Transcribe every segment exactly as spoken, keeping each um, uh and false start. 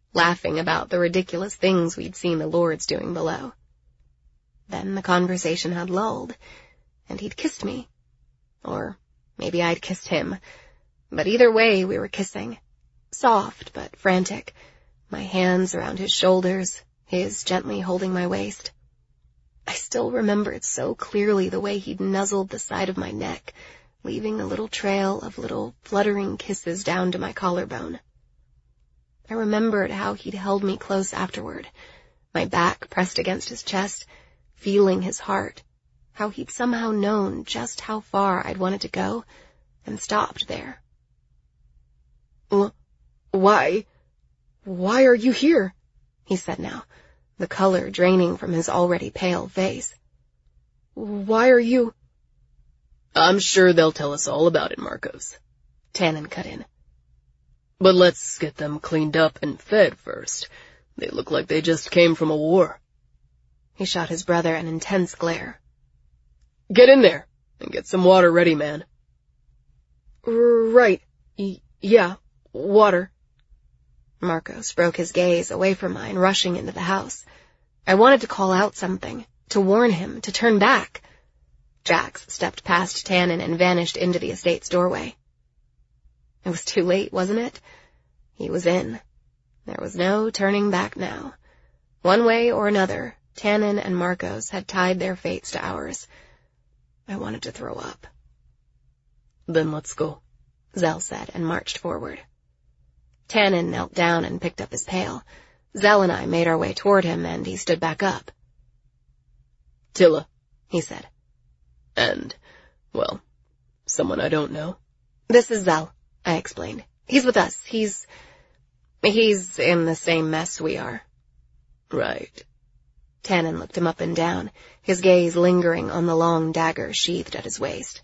laughing about the ridiculous things we'd seen the lords doing below. Then the conversation had lulled, and he'd kissed me. Or maybe I'd kissed him. But either way, we were kissing. Soft but frantic, my hands around his shoulders, his gently holding my waist. I still remembered so clearly the way he'd nuzzled the side of my neck, leaving a little trail of little fluttering kisses down to my collarbone. I remembered how he'd held me close afterward, my back pressed against his chest, feeling his heart, how he'd somehow known just how far I'd wanted to go, and stopped there. "Why? Why are you here?" he said now, the color draining from his already pale face. "Why are you—" "I'm sure they'll tell us all about it, Marcos," Tannen cut in. "But let's get them cleaned up and fed first. They look like they just came from a war." He shot his brother an intense glare. "Get in there and get some water ready, man." "Right. Y- yeah, water." Marcos broke his gaze away from mine, rushing into the house. I wanted to call out something, to warn him, to turn back. Jax stepped past Tannen and vanished into the estate's doorway. It was too late, wasn't it? He was in. There was no turning back now. One way or another, Tannen and Marcos had tied their fates to ours. I wanted to throw up. "Then let's go," Zell said, and marched forward. Tannen knelt down and picked up his pail. Zell and I made our way toward him, and he stood back up. "Tilla," he said. "And, well, someone I don't know." "This is Zell," I explained. "He's with us. He's... he's in the same mess we are." "Right." Tannen looked him up and down, his gaze lingering on the long dagger sheathed at his waist.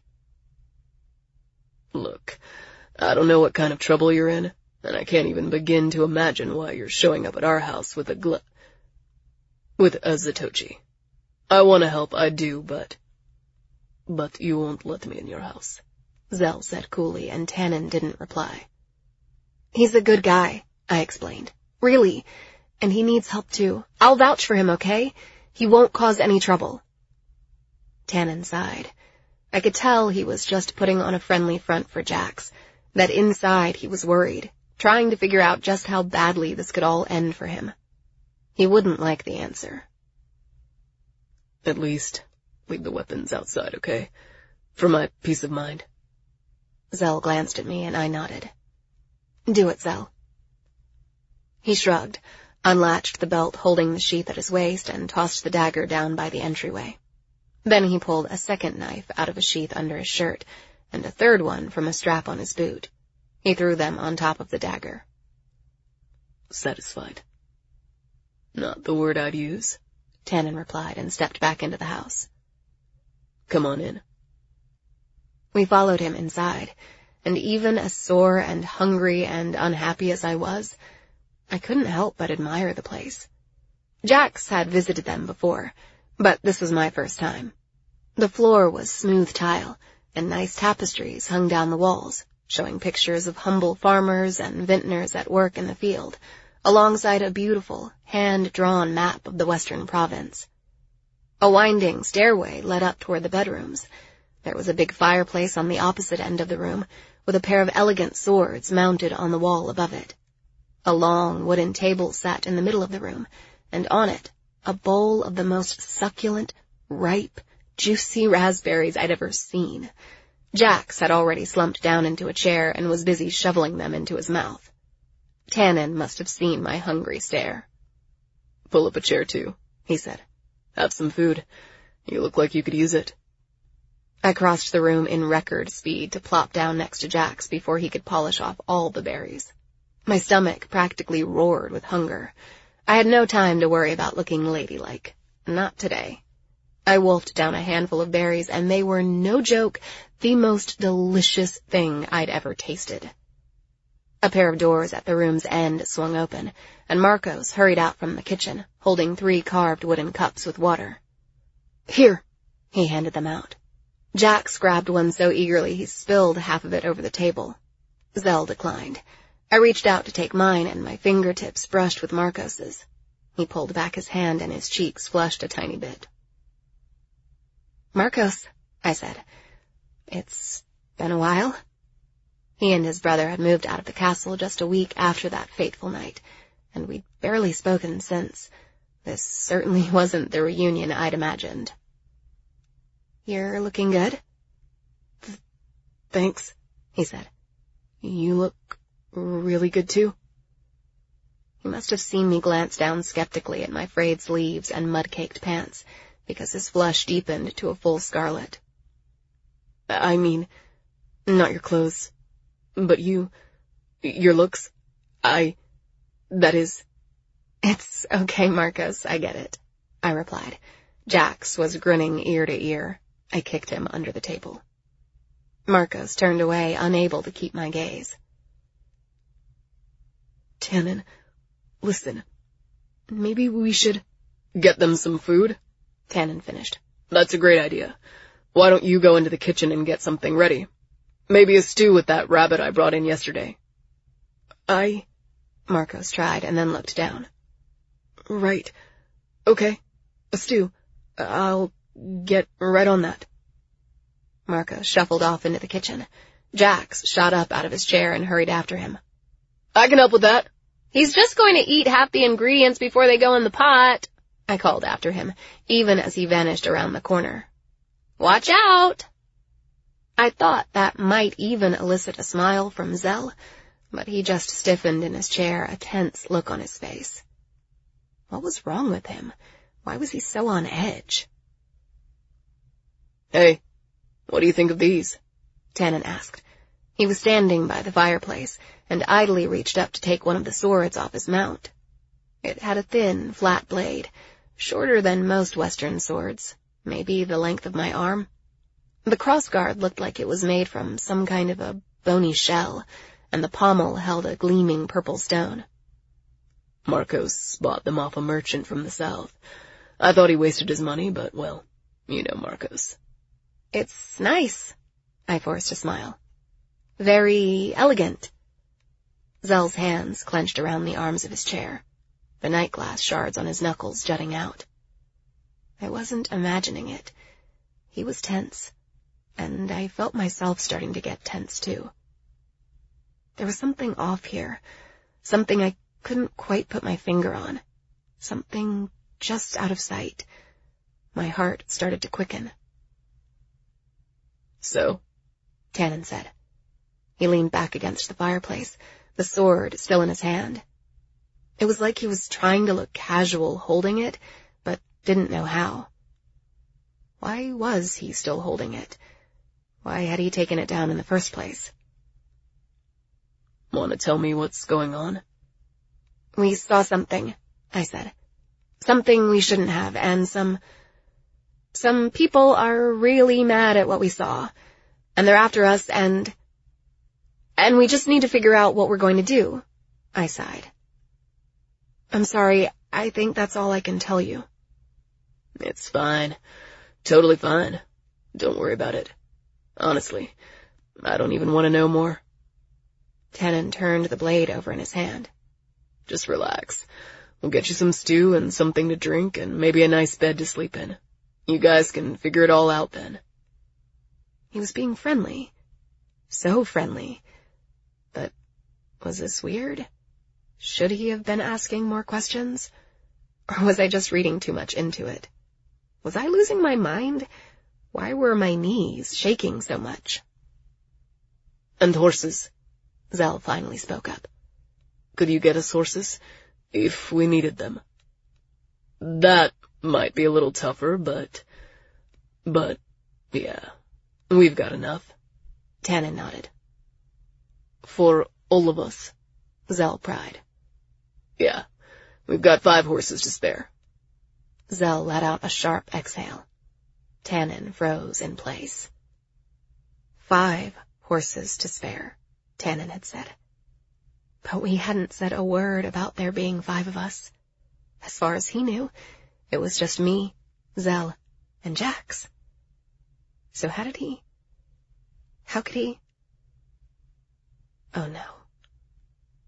"Look, I don't know what kind of trouble you're in, and I can't even begin to imagine why you're showing up at our house with a gl... with a Zatoichi. I want to help, I do, but... but you won't let me in your house," Zell said coolly, and Tannen didn't reply. "He's a good guy," I explained. "Really. And he needs help too. I'll vouch for him, okay? He won't cause any trouble." Tannen sighed. I could tell he was just putting on a friendly front for Jax, that inside he was worried, trying to figure out just how badly this could all end for him. He wouldn't like the answer. "At least, leave the weapons outside, okay? For my peace of mind." Zell glanced at me, and I nodded. "Do it, Zell." He shrugged, unlatched the belt holding the sheath at his waist, and tossed the dagger down by the entryway. Then he pulled a second knife out of a sheath under his shirt, and a third one from a strap on his boot. He threw them on top of the dagger. "Satisfied?" "Not the word I'd use," Tannen replied, and stepped back into the house. "Come on in." We followed him inside, and even as sore and hungry and unhappy as I was, I couldn't help but admire the place. Jax had visited them before, but this was my first time. The floor was smooth tile, and nice tapestries hung down the walls, showing pictures of humble farmers and vintners at work in the field, alongside a beautiful, hand-drawn map of the western province. A winding stairway led up toward the bedrooms. There was a big fireplace on the opposite end of the room, with a pair of elegant swords mounted on the wall above it. A long wooden table sat in the middle of the room, and on it, a bowl of the most succulent, ripe, juicy raspberries I'd ever seen. Jax had already slumped down into a chair and was busy shoveling them into his mouth. Tannen must have seen my hungry stare. "Pull up a chair, too," he said. "Have some food. You look like you could use it." I crossed the room in record speed to plop down next to Jax before he could polish off all the berries. My stomach practically roared with hunger. I had no time to worry about looking ladylike. Not today. I wolfed down a handful of berries, and they were, no joke, the most delicious thing I'd ever tasted. A pair of doors at the room's end swung open, and Marcos hurried out from the kitchen, holding three carved wooden cups with water. "Here," he handed them out. Jax grabbed one so eagerly he spilled half of it over the table. Zell declined. I reached out to take mine, and my fingertips brushed with Marcos's. He pulled back his hand, and his cheeks flushed a tiny bit. "Marcos," I said, "it's been a while." He and his brother had moved out of the castle just a week after that fateful night, and we'd barely spoken since. This certainly wasn't the reunion I'd imagined. "You're looking good." Th- thanks, he said. "You look really good, too." He must have seen me glance down skeptically at my frayed sleeves and mud-caked pants, because his flush deepened to a full scarlet. "I mean, not your clothes, but you, your looks, I, that is..." "It's okay, Marcos, I get it," I replied. Jax was grinning ear to ear. I kicked him under the table. Marcos turned away, unable to keep my gaze. "Tannen, listen, maybe we should..." "Get them some food?" Tannen finished. "That's a great idea. Why don't you go into the kitchen and get something ready? Maybe a stew with that rabbit I brought in yesterday." I... Marcos tried and then looked down. "Right. Okay. A stew. I'll get right on that." Marcos shuffled off into the kitchen. Jax shot up out of his chair and hurried after him. "I can help with that." "He's just going to eat half the ingredients before they go in the pot," I called after him, even as he vanished around the corner. "Watch out!" I thought that might even elicit a smile from Zell, but he just stiffened in his chair, a tense look on his face. What was wrong with him? Why was he so on edge? "Hey, what do you think of these?" Tannen asked. He was standing by the fireplace, and idly reached up to take one of the swords off his mount. It had a thin, flat blade, shorter than most Western swords, maybe the length of my arm. The crossguard looked like it was made from some kind of a bony shell, and the pommel held a gleaming purple stone. "Marcos bought them off a merchant from the south. I thought he wasted his money, but, well, you know Marcos." "It's nice," I forced a smile. "Very elegant." Zell's hands clenched around the arms of his chair, the night glass shards on his knuckles jutting out. I wasn't imagining it. He was tense, and I felt myself starting to get tense, too. There was something off here, something I couldn't quite put my finger on, something just out of sight. My heart started to quicken. "So?" Tannen said. He leaned back against the fireplace, the sword still in his hand. It was like he was trying to look casual holding it, but didn't know how. Why was he still holding it? Why had he taken it down in the first place? "Want to tell me what's going on?" "We saw something," I said. "Something we shouldn't have, and some... Some people are really mad at what we saw, and they're after us, and... And we just need to figure out what we're going to do," I sighed. "I'm sorry, I think that's all I can tell you." "It's fine. Totally fine. Don't worry about it. Honestly, I don't even want to know more." Tannen turned the blade over in his hand. "Just relax. We'll get you some stew and something to drink and maybe a nice bed to sleep in. You guys can figure it all out then." He was being friendly. So friendly. But was this weird? Should he have been asking more questions? Or was I just reading too much into it? Was I losing my mind? Why were my knees shaking so much? "And horses," Zell finally spoke up. "Could you get us horses, if we needed them? That might be a little tougher, but... But, yeah, we've got enough." Tannen nodded. "For all of us," Zell cried. "Yeah, we've got five horses to spare." Zell let out a sharp exhale. Tannen froze in place. Five horses to spare, Tannen had said. But we hadn't said a word about there being five of us. As far as he knew, it was just me, Zell, and Jax. So how did he... How could he... Oh no.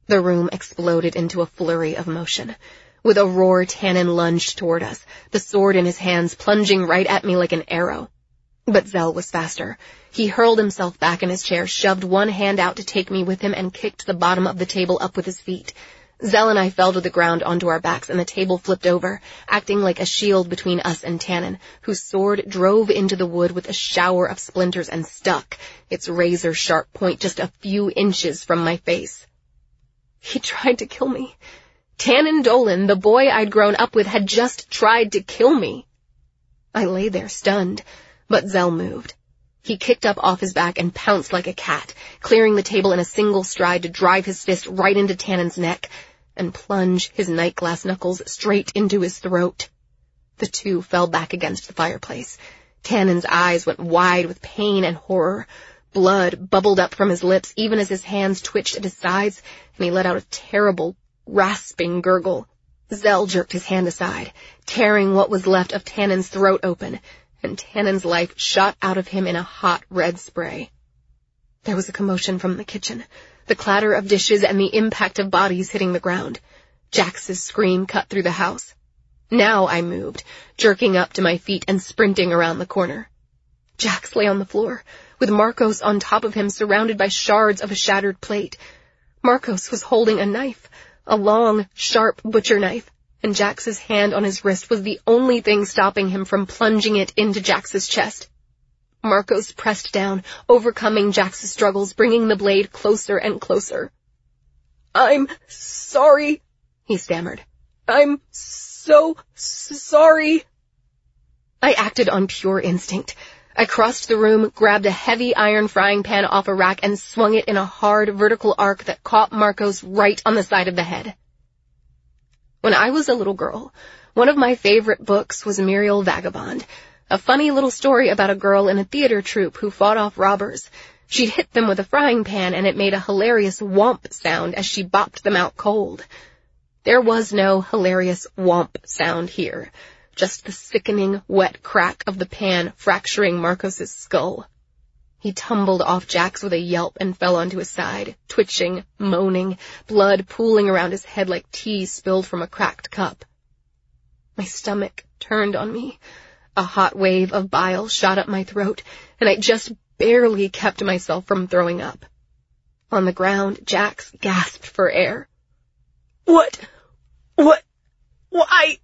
The room exploded into a flurry of motion. With a roar, Tannen lunged toward us, the sword in his hands plunging right at me like an arrow. But Zell was faster. He hurled himself back in his chair, shoved one hand out to take me with him, and kicked the bottom of the table up with his feet. Zell and I fell to the ground onto our backs, and the table flipped over, acting like a shield between us and Tannen, whose sword drove into the wood with a shower of splinters and stuck, its razor-sharp point just a few inches from my face. He tried to kill me. Tannen Dolan, the boy I'd grown up with, had just tried to kill me. I lay there stunned, but Zell moved. He kicked up off his back and pounced like a cat, clearing the table in a single stride to drive his fist right into Tannen's neck and plunge his night glass knuckles straight into his throat. The two fell back against the fireplace. Tannen's eyes went wide with pain and horror. Blood bubbled up from his lips even as his hands twitched at his sides, and he let out a terrible, rasping gurgle. Zell jerked his hand aside, tearing what was left of Tannen's throat open, and Tannen's life shot out of him in a hot red spray. There was a commotion from the kitchen, the clatter of dishes and the impact of bodies hitting the ground. Jax's scream cut through the house. Now I moved, jerking up to my feet and sprinting around the corner. Jax lay on the floor, with Marcos on top of him, surrounded by shards of a shattered plate. Marcos was holding a knife, a long, sharp butcher knife, and Jax's hand on his wrist was the only thing stopping him from plunging it into Jax's chest. Marcos pressed down, overcoming Jax's struggles, bringing the blade closer and closer. "I'm sorry," he stammered. "I'm so sorry." I acted on pure instinct. I crossed the room, grabbed a heavy iron frying pan off a rack, and swung it in a hard vertical arc that caught Marcos right on the side of the head. When I was a little girl, one of my favorite books was Muriel Vagabond, a funny little story about a girl in a theater troupe who fought off robbers. She'd hit them with a frying pan, and it made a hilarious whomp sound as she bopped them out cold. There was no hilarious whomp sound here, just the sickening, wet crack of the pan fracturing Marcos's skull. He tumbled off Jax with a yelp and fell onto his side, twitching, moaning, blood pooling around his head like tea spilled from a cracked cup. My stomach turned on me. A hot wave of bile shot up my throat, and I just barely kept myself from throwing up. On the ground, Jax gasped for air. "What? What? Why?"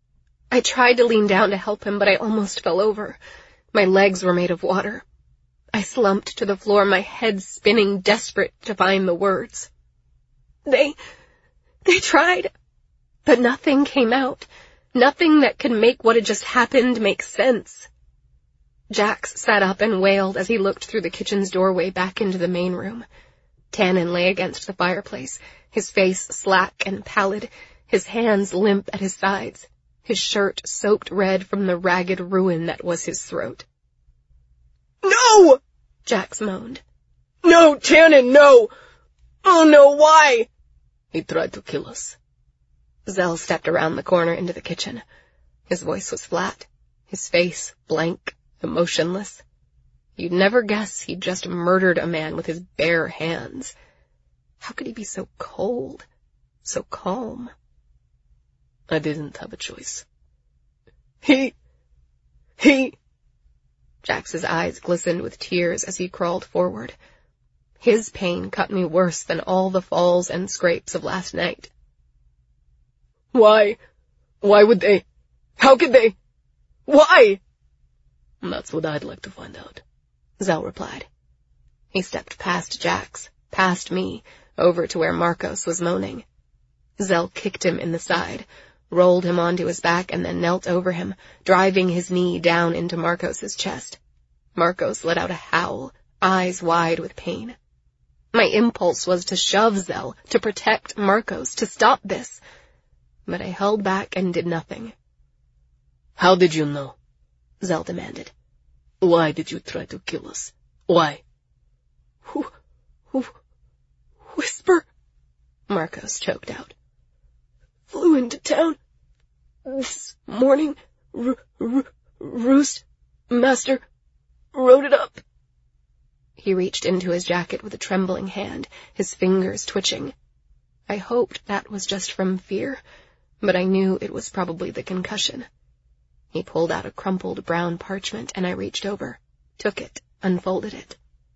I tried to lean down to help him, but I almost fell over. My legs were made of water. I slumped to the floor, my head spinning, desperate to find the words. They, they tried, but nothing came out. Nothing that could make what had just happened make sense. Jax sat up and wailed as he looked through the kitchen's doorway back into the main room. Tannen lay against the fireplace, his face slack and pallid, his hands limp at his sides, his shirt soaked red from the ragged ruin that was his throat. "No!" Jax moaned. "No, Tannen, no! Oh no, why?" "He tried to kill us." Zell stepped around the corner into the kitchen. His voice was flat, his face blank, emotionless. You'd never guess he'd just murdered a man with his bare hands. How could he be so cold, so calm? "I didn't have a choice." He... he... Jax's eyes glistened with tears as he crawled forward. His pain cut me worse than all the falls and scrapes of last night. "Why? Why would they? How could they? Why?" "That's what I'd like to find out," Zell replied. He stepped past Jax, past me, over to where Marcos was moaning. Zell kicked him in the side, rolled him onto his back, and then knelt over him, driving his knee down into Marcos's chest. Marcos let out a howl, eyes wide with pain. My impulse was to shove Zell, to protect Marcos, to stop this. But I held back and did nothing. "How did you know?" Zell demanded. "Why did you try to kill us? Why?" Who, who, whisper, Marcos choked out. "Flew into town this morning, r- r- roost, master, wrote it up." He reached into his jacket with a trembling hand, his fingers twitching. I hoped that was just from fear, but I knew it was probably the concussion. He pulled out a crumpled brown parchment, and I reached over, took it, unfolded it.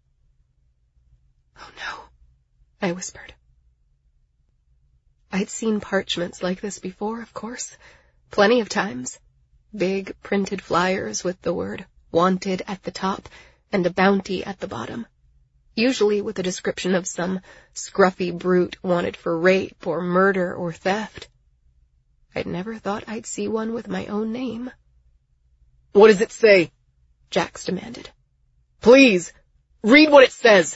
"Oh no," I whispered. I'd seen parchments like this before, of course, plenty of times. Big printed flyers with the word "wanted" at the top and a bounty at the bottom, usually with a description of some scruffy brute wanted for rape or murder or theft. I'd never thought I'd see one with my own name. "What does it say?" Jax demanded. "Please, read what it says."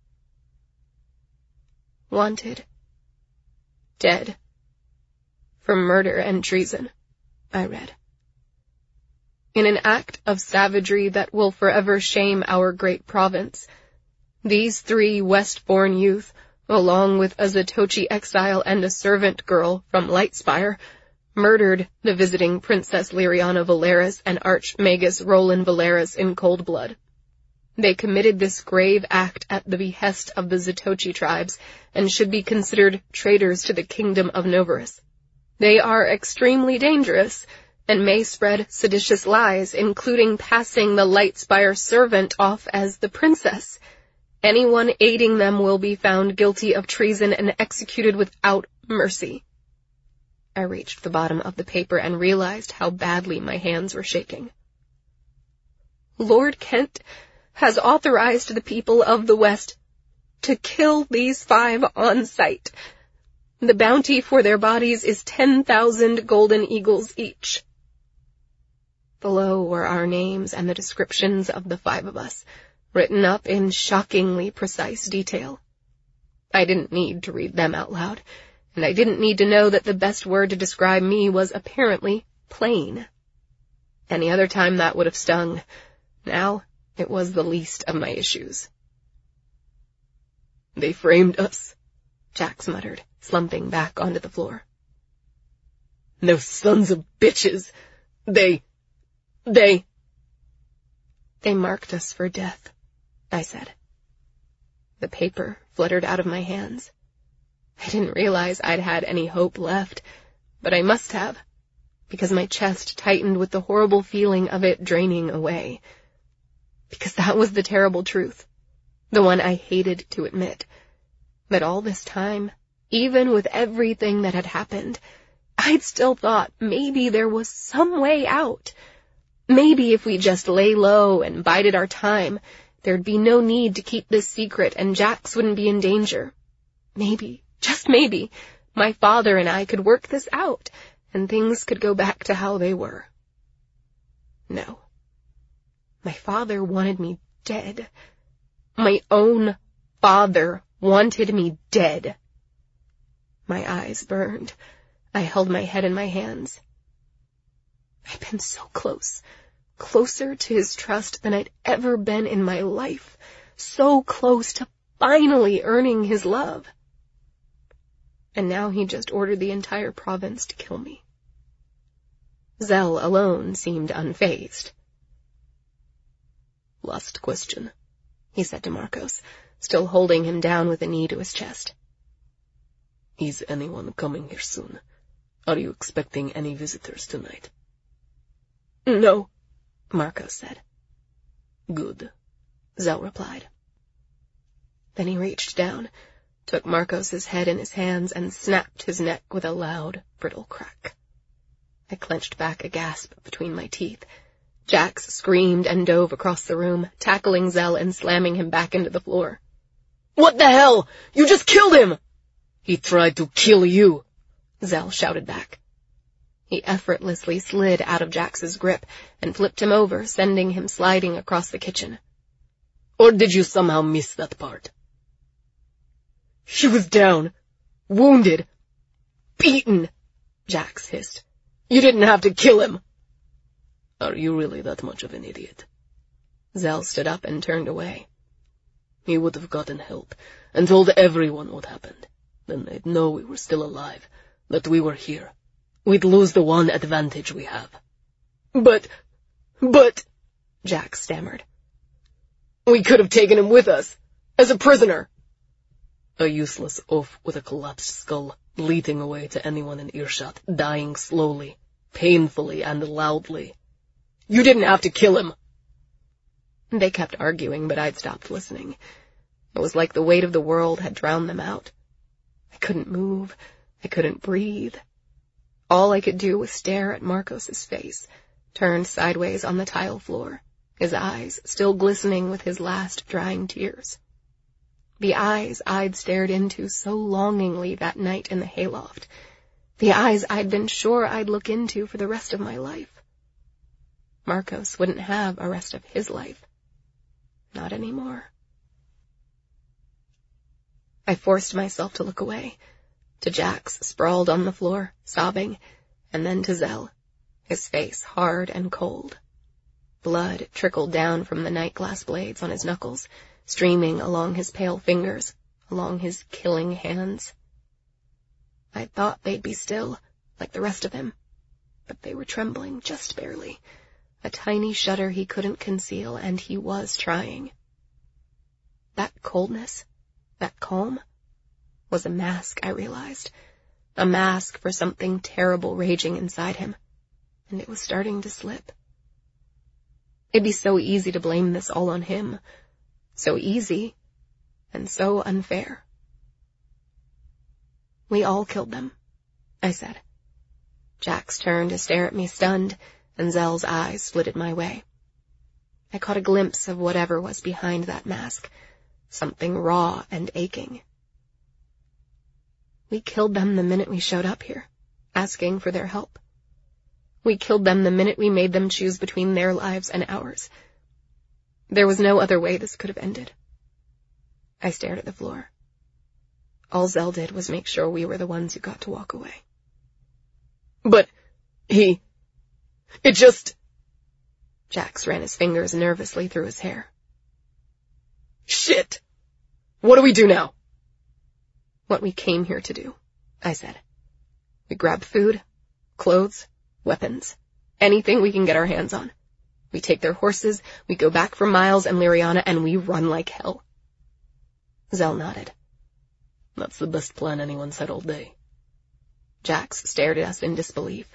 "Wanted. Dead. For murder and treason," I read. "In an act of savagery that will forever shame our great province, these three West-born youth, along with a Zatoichi exile and a servant girl from Lightspire, murdered the visiting Princess Liriana Valeris and Archmagus Roland Valeris in cold blood. They committed this grave act at the behest of the Zatoichi tribes and should be considered traitors to the kingdom of Novarus. They are extremely dangerous and may spread seditious lies, including passing the Lightspire servant off as the princess. Anyone aiding them will be found guilty of treason and executed without mercy." I reached the bottom of the paper and realized how badly my hands were shaking. "Lord Kent has authorized the people of the West to kill these five on sight. The bounty for their bodies is ten thousand golden eagles each." Below were our names and the descriptions of the five of us, written up in shockingly precise detail. I didn't need to read them out loud, and I didn't need to know that the best word to describe me was apparently plain. Any other time that would have stung. Now it was the least of my issues. "They framed us," Jax muttered, slumping back onto the floor. "Those sons of bitches. They... they... They marked us for death," I said. The paper fluttered out of my hands. I didn't realize I'd had any hope left, but I must have, because my chest tightened with the horrible feeling of it draining away. Because that was the terrible truth, the one I hated to admit, that all this time, even with everything that had happened, I'd still thought maybe there was some way out. Maybe if we just lay low and bided our time, there'd be no need to keep this secret and Jax wouldn't be in danger. Maybe, just maybe, my father and I could work this out, and things could go back to how they were. No. My father wanted me dead. My own father wanted me dead. My eyes burned. I held my head in my hands. I'd been so close, closer to his trust than I'd ever been in my life, so close to finally earning his love. And now he just ordered the entire province to kill me. Zell alone seemed unfazed. "Last question," he said to Marcos, still holding him down with a knee to his chest. "Is anyone coming here soon? Are you expecting any visitors tonight?" "No," Marcos said. "Good," Zell replied. Then he reached down, took Marcos's head in his hands, and snapped his neck with a loud, brittle crack. I clenched back a gasp between my teeth. Jax screamed and dove across the room, tackling Zell and slamming him back into the floor. "What the hell? You just killed him!" "He tried to kill you," Zell shouted back. He effortlessly slid out of Jax's grip and flipped him over, sending him sliding across the kitchen. "Or did you somehow miss that part?" "He was down, wounded, beaten," Jax hissed. "You didn't have to kill him." "Are you really that much of an idiot?" Zell stood up and turned away. "He would have gotten help and told everyone what happened. Then they'd know we were still alive, that we were here. We'd lose the one advantage we have." But, but, Jax stammered. "We could have taken him with us, as a prisoner." A useless oaf with a collapsed skull, bleating away to anyone in earshot, dying slowly, painfully, and loudly. You didn't have to kill him! They kept arguing, but I'd stopped listening. It was like the weight of the world had drowned them out. I couldn't move. I couldn't breathe. All I could do was stare at Marcos's face, turned sideways on the tile floor, his eyes still glistening with his last drying tears. The eyes I'd stared into so longingly that night in the hayloft. The eyes I'd been sure I'd look into for the rest of my life. Marcos wouldn't have a rest of his life. Not anymore. I forced myself to look away, to Jax sprawled on the floor, sobbing, and then to Zell, his face hard and cold. Blood trickled down from the night glass blades on his knuckles, streaming along his pale fingers, along his killing hands. I thought they'd be still, like the rest of him, but they were trembling just barely, a tiny shudder he couldn't conceal, and he was trying. That coldness, that calm, was a mask, I realized, a mask for something terrible raging inside him, and it was starting to slip. It'd be so easy to blame this all on him, so easy, and so unfair. We all killed them, I said. Jax turned to stare at me stunned, and Zell's eyes flitted my way. I caught a glimpse of whatever was behind that mask, something raw and aching. We killed them the minute we showed up here, asking for their help. We killed them the minute we made them choose between their lives and ours. There was no other way this could have ended. I stared at the floor. All Zell did was make sure we were the ones who got to walk away. But he... It just... Jax ran his fingers nervously through his hair. Shit! What do we do now? What we came here to do, I said. We grab food, clothes, weapons, anything we can get our hands on. We take their horses, we go back for Miles and Liriana, and we run like hell. Zell nodded. That's the best plan anyone's had all day. Jax stared at us in disbelief.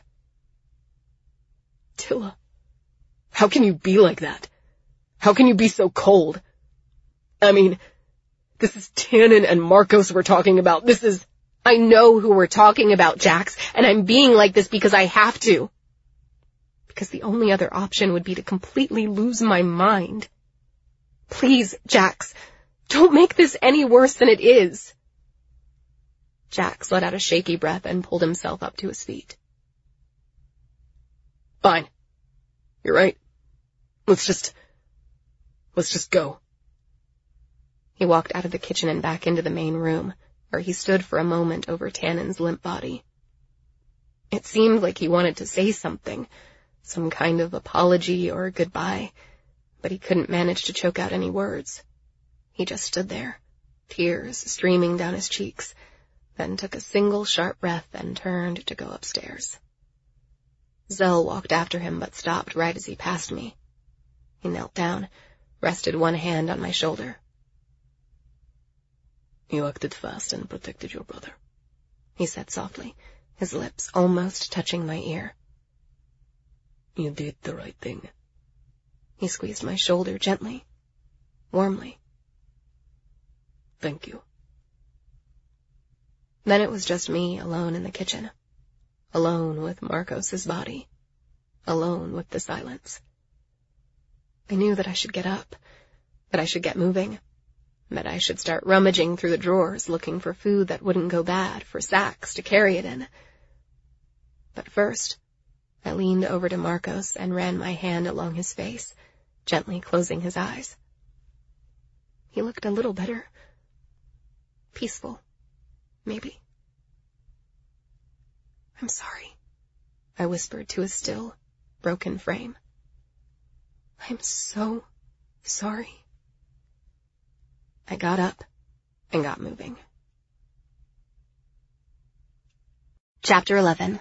Tilla, how can you be like that? How can you be so cold? I mean, this is Tannen and Marcos we're talking about. This is... I know who we're talking about, Jax, and I'm being like this because I have to. Because the only other option would be to completely lose my mind. Please, Jax, don't make this any worse than it is. Jax let out a shaky breath and pulled himself up to his feet. Fine. You're right. Let's just... Let's just go. He walked out of the kitchen and back into the main room, where he stood for a moment over Tannen's limp body. It seemed like he wanted to say something, some kind of apology or goodbye, but he couldn't manage to choke out any words. He just stood there, tears streaming down his cheeks, then took a single sharp breath and turned to go upstairs. Zell walked after him but stopped right as he passed me. He knelt down, rested one hand on my shoulder. You acted fast and protected your brother, he said softly, his lips almost touching my ear. You did the right thing. He squeezed my shoulder gently, warmly. Thank you. Then it was just me alone in the kitchen, alone with Marcos's body, alone with the silence. I knew that I should get up, that I should get moving, that I should start rummaging through the drawers looking for food that wouldn't go bad, for sacks to carry it in. But first, I leaned over to Marcos and ran my hand along his face, gently closing his eyes. He looked a little better. Peaceful, maybe. I'm sorry, I whispered to his still, broken frame. I'm so sorry. I got up and got moving. Chapter eleven.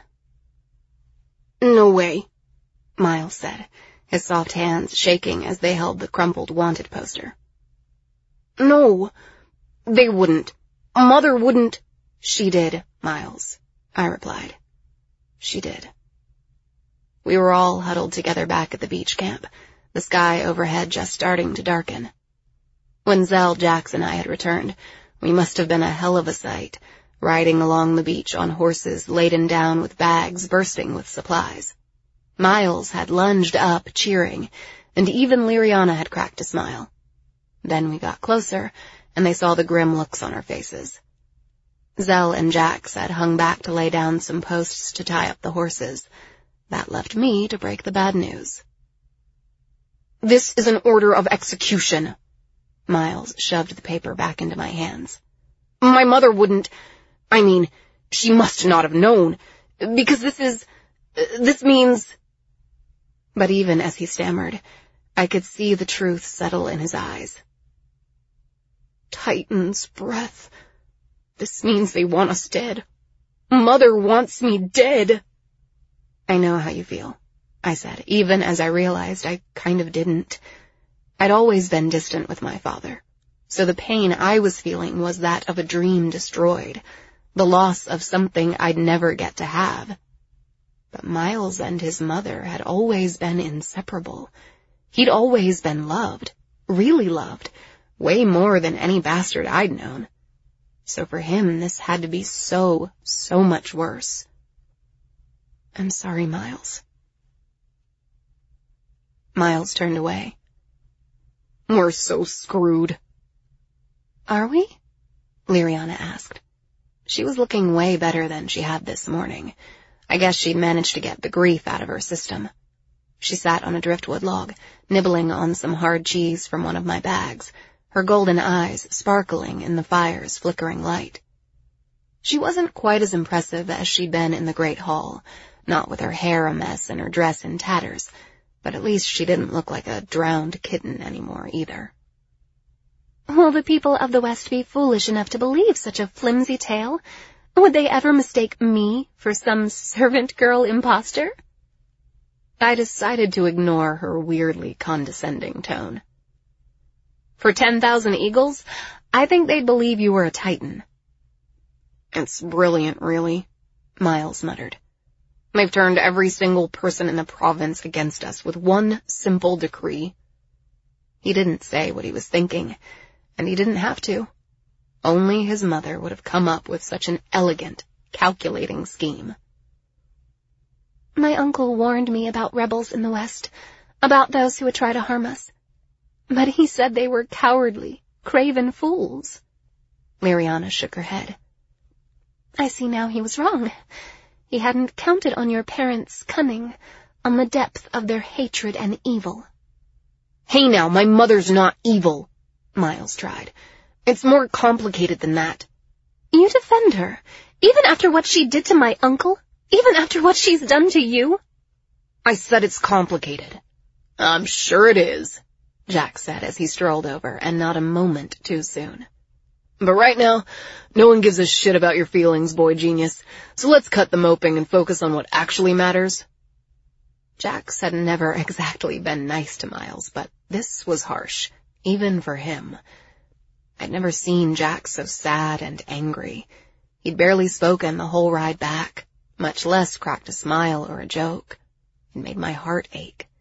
No way, Miles said, his soft hands shaking as they held the crumpled wanted poster. No, they wouldn't. Mother wouldn't. She did, Miles, I replied. She did. We were all huddled together back at the beach camp, the sky overhead just starting to darken. When Zell, Jax, and I had returned, we must have been a hell of a sight, riding along the beach on horses laden down with bags bursting with supplies. Miles had lunged up, cheering, and even Liriana had cracked a smile. Then we got closer, and they saw the grim looks on our faces. Zell and Jax had hung back to lay down some posts to tie up the horses. That left me to break the bad news. This is an order of execution. Miles shoved the paper back into my hands. My mother wouldn't... I mean, she must not have known, because this is... this means... But even as he stammered, I could see the truth settle in his eyes. Titan's breath. This means they want us dead. Mother wants me dead. I know how you feel, I said, even as I realized I kind of didn't. I'd always been distant with my father, so the pain I was feeling was that of a dream destroyed, the loss of something I'd never get to have. But Miles and his mother had always been inseparable. He'd always been loved, really loved, way more than any bastard I'd known. So for him, this had to be so, so much worse. I'm sorry, Miles. Miles turned away. We're so screwed. Are we? Liriana asked. She was looking way better than she had this morning. I guess she'd managed to get the grief out of her system. She sat on a driftwood log, nibbling on some hard cheese from one of my bags, her golden eyes sparkling in the fire's flickering light. She wasn't quite as impressive as she'd been in the great hall, not with her hair a mess and her dress in tatters, but at least she didn't look like a drowned kitten anymore either. Will the people of the West be foolish enough to believe such a flimsy tale? Would they ever mistake me for some servant girl imposter? I decided to ignore her weirdly condescending tone. For ten thousand eagles, I think they'd believe you were a Titan. It's brilliant, really, Miles muttered. They've turned every single person in the province against us with one simple decree. He didn't say what he was thinking, and he didn't have to. Only his mother would have come up with such an elegant, calculating scheme. My uncle warned me about rebels in the West, about those who would try to harm us. But he said they were cowardly, craven fools. Liriana shook her head. I see now he was wrong. He hadn't counted on your parents' cunning, on the depth of their hatred and evil. Hey now, my mother's not evil, Miles tried. It's more complicated than that. You defend her, even after what she did to my uncle? Even after what she's done to you? I said it's complicated. I'm sure it is, Jack said as he strolled over, and not a moment too soon. But right now, no one gives a shit about your feelings, boy genius, so let's cut the moping and focus on what actually matters. Jax had never exactly been nice to Miles, but this was harsh, even for him. I'd never seen Jax so sad and angry. He'd barely spoken the whole ride back, much less cracked a smile or a joke. It made my heart ache.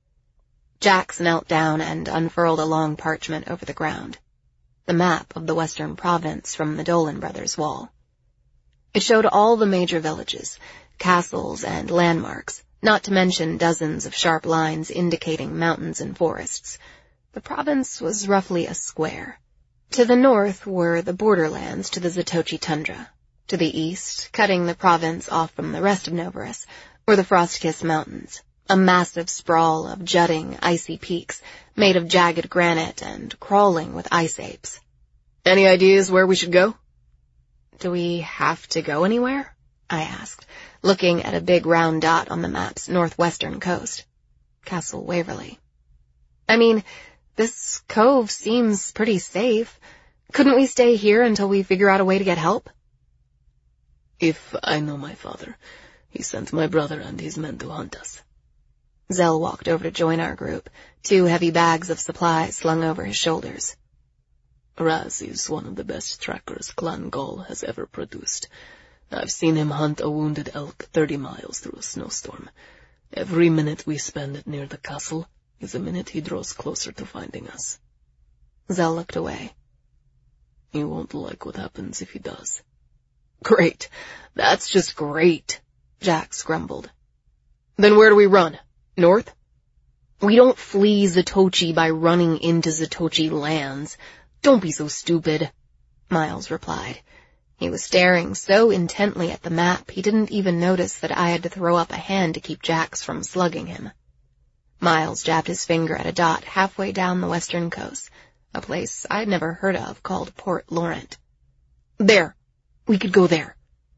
Jax knelt down and unfurled a long parchment over the ground, the map of the western province from the Dolan brothers' wall. It showed all the major villages, castles, and landmarks, not to mention dozens of sharp lines indicating mountains and forests. The province was roughly a square. To the north were the borderlands to the Zatoche tundra. To the east, cutting the province off from the rest of Novaris, were the Frostkiss Mountains, a massive sprawl of jutting, icy peaks made of jagged granite and crawling with ice apes. Any ideas where we should go? Do we have to go anywhere? I asked, looking at a big round dot on the map's northwestern coast. Castle Waverly. I mean, this cove seems pretty safe. Couldn't we stay here until we figure out a way to get help? If I know my father, he sent my brother and his men to hunt us. Zell walked over to join our group, two heavy bags of supplies slung over his shoulders. Raz is one of the best trackers Clan Gaul has ever produced. I've seen him hunt a wounded elk thirty miles through a snowstorm. Every minute we spend near the castle is a minute he draws closer to finding us. Zell looked away. You won't like what happens if he does. Great. That's just great, Jax grumbled. Then where do we run? North? We don't flee Zatoichi by running into Zatoichi lands. Don't be so stupid, Miles replied. He was staring so intently at the map he didn't even notice that I had to throw up a hand to keep Jax from slugging him. Miles jabbed his finger at a dot halfway down the western coast, a place I'd never heard of called Port Laurent. There. We could go there.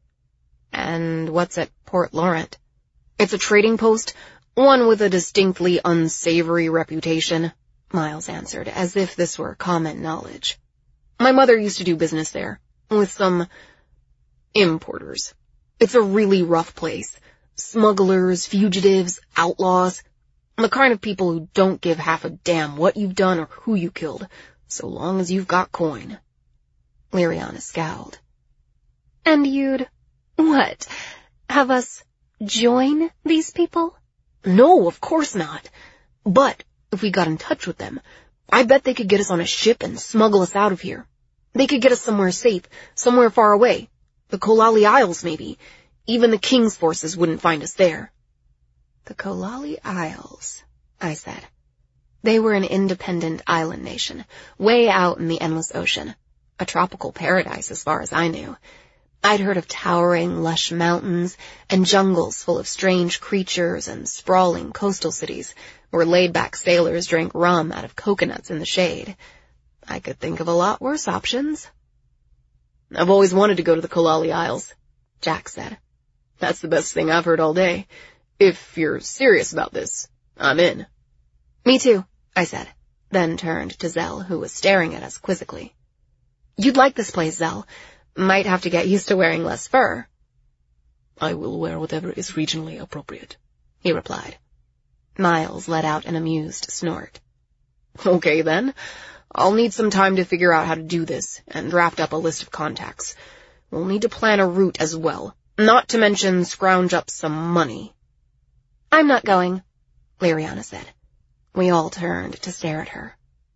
And what's at Port Laurent? It's a trading post, one with a distinctly unsavory reputation, Miles answered, as if this were common knowledge. My mother used to do business there, with some importers. It's a really rough place. Smugglers, fugitives, outlaws, the kind of people who don't give half a damn what you've done or who you killed, so long as you've got coin. Liriana scowled. And you'd, what, have us join these people? No, of course not. But if we got in touch with them, I bet they could get us on a ship and smuggle us out of here. They could get us somewhere safe, somewhere far away. The Kolali Isles, maybe. Even the King's forces wouldn't find us there. The Kolali Isles, I said. They were an independent island nation, way out in the endless ocean. A tropical paradise as far as I knew. I'd heard of towering, lush mountains and jungles full of strange creatures and sprawling coastal cities where laid-back sailors drank rum out of coconuts in the shade. I could think of a lot worse options. I've always wanted to go to the Kolali Isles, Jack said. That's the best thing I've heard all day. If you're serious about this, I'm in. Me too, I said, then turned to Zell, who was staring at us quizzically. You'd like this place, Zell. Might have to get used to wearing less fur. I will wear whatever is regionally appropriate, he replied. Miles let out an amused snort. Okay, then. I'll need some time to figure out how to do this and draft up a list of contacts. We'll need to plan a route as well, not to mention scrounge up some money. I'm not going, Liriana said. We all turned to stare at her.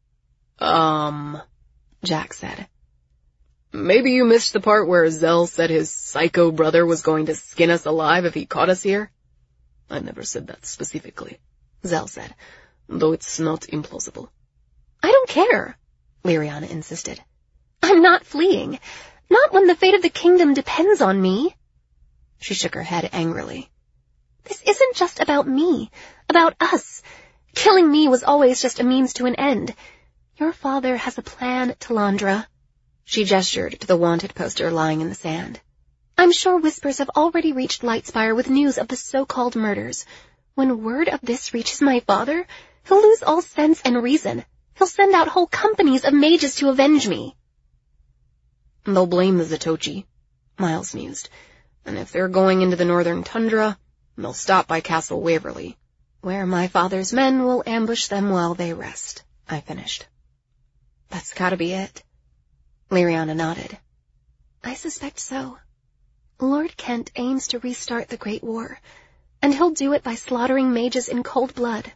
Um, Jack said. Maybe you missed the part where Zell said his psycho brother was going to skin us alive if he caught us here? I never said that specifically, Zell said, though it's not implausible. I don't care, Liriana insisted. I'm not fleeing. Not when the fate of the kingdom depends on me. She shook her head angrily. This isn't just about me, about us. Killing me was always just a means to an end. Your father has a plan, Talandra. She gestured to the wanted poster lying in the sand. I'm sure whispers have already reached Lightspire with news of the so-called murders. When word of this reaches my father, he'll lose all sense and reason. He'll send out whole companies of mages to avenge me. They'll blame the Zatoichi, Miles mused. And if they're going into the northern tundra, they'll stop by Castle Waverly, where my father's men will ambush them while they rest, I finished. That's gotta be it. Liriana nodded. I suspect so. Lord Kent aims to restart the Great War, and he'll do it by slaughtering mages in cold blood.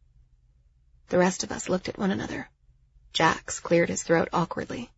The rest of us looked at one another. Jax cleared his throat awkwardly.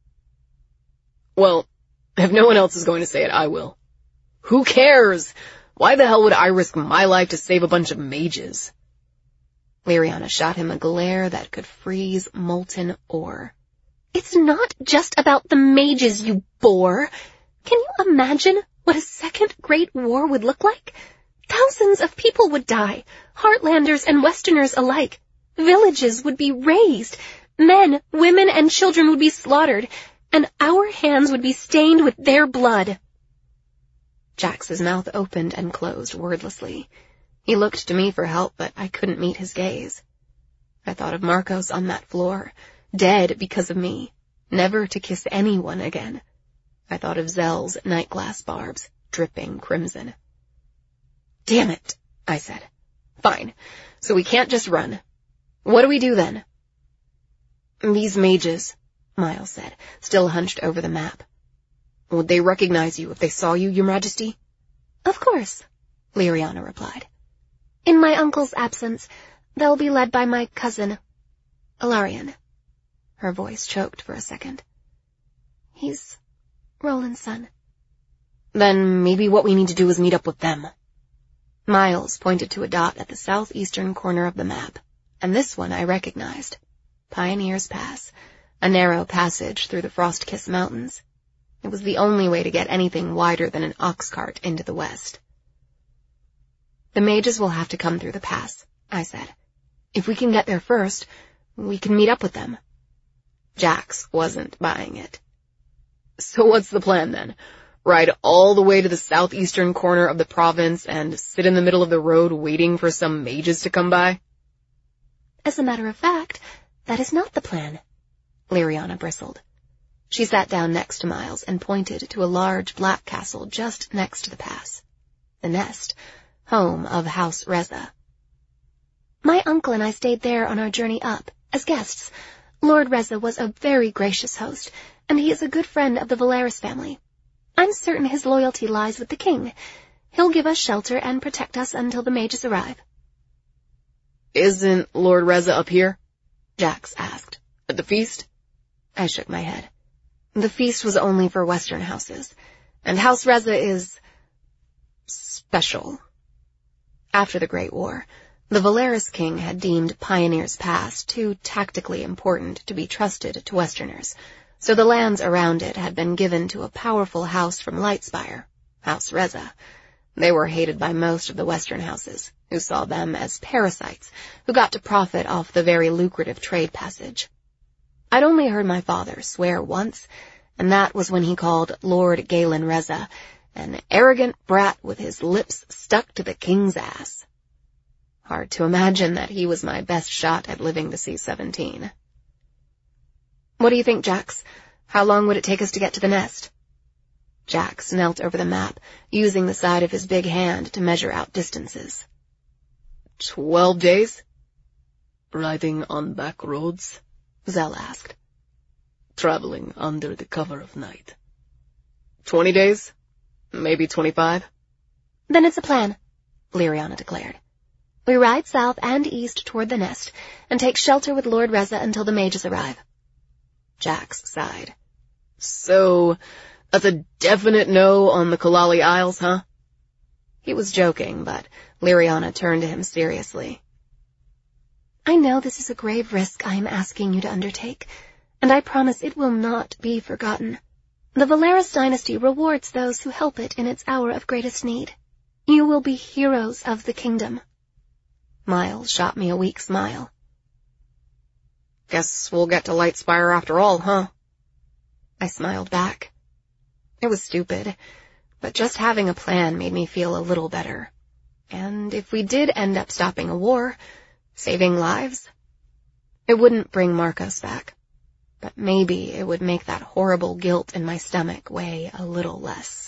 Well, if no one else is going to say it, I will. Who cares? Why the hell would I risk my life to save a bunch of mages? Liriana shot him a glare that could freeze molten ore. It's not just about the mages, you bore. Can you imagine what a second Great War would look like? Thousands of people would die, Heartlanders and Westerners alike. Villages would be razed. Men, women, and children would be slaughtered, and our hands would be stained with their blood. Jax's mouth opened and closed wordlessly. He looked to me for help, but I couldn't meet his gaze. I thought of Marcos on that floor, dead because of me, never to kiss anyone again. I thought of Zell's night glass barbs, dripping crimson. Damn it, I said. Fine, so we can't just run. What do we do then? These mages, Miles said, still hunched over the map. Would they recognize you if they saw you, Your Majesty? Of course, Liriana replied. In my uncle's absence, they'll be led by my cousin, Ilarion. Her voice choked for a second. He's Roland's son. Then maybe what we need to do is meet up with them. Miles pointed to a dot at the southeastern corner of the map, and this one I recognized. Pioneer's Pass, a narrow passage through the Frostkiss Mountains. It was the only way to get anything wider than an ox cart into the west. The mages will have to come through the pass, I said. If we can get there first, we can meet up with them. Jax wasn't buying it. So what's the plan then? Ride all the way to the southeastern corner of the province and sit in the middle of the road waiting for some mages to come by? As a matter of fact, that is not the plan. Liriana bristled. She sat down next to Miles and pointed to a large black castle just next to the pass. The Nest, home of House Reza. My uncle and I stayed there on our journey up, as guests. Lord Reza was a very gracious host, and he is a good friend of the Valeris family. I'm certain his loyalty lies with the king. He'll give us shelter and protect us until the mages arrive. Isn't Lord Reza up here? Jax asked. At the feast? I shook my head. The feast was only for Western houses, and House Reza is special. After the Great War, the Valeris king had deemed Pioneer's Pass too tactically important to be trusted to Westerners, so the lands around it had been given to a powerful house from Lightspire, House Reza. They were hated by most of the Western houses, who saw them as parasites who got to profit off the very lucrative trade passage. I'd only heard my father swear once, and that was when he called Lord Galen Reza an arrogant brat with his lips stuck to the king's ass. Hard to imagine that he was my best shot at living to see seventeen. What do you think, Jax? How long would it take us to get to the Nest? Jax knelt over the map, using the side of his big hand to measure out distances. Twelve days? Riding on back roads? Zell asked. Traveling under the cover of night. Twenty days? Maybe twenty-five? Then it's a plan, Liriana declared. We ride south and east toward the Nest, and take shelter with Lord Reza until the mages arrive. Jax sighed. So, that's a definite no on the Kalali Isles, huh? He was joking, but Liriana turned to him seriously. I know this is a grave risk I am asking you to undertake, and I promise it will not be forgotten. The Valeris dynasty rewards those who help it in its hour of greatest need. You will be heroes of the kingdom. Miles shot me a weak smile. Guess we'll get to Lightspire after all, huh? I smiled back. It was stupid, but just having a plan made me feel a little better. And if we did end up stopping a war, saving lives, it wouldn't bring Marcos back. But maybe it would make that horrible guilt in my stomach weigh a little less.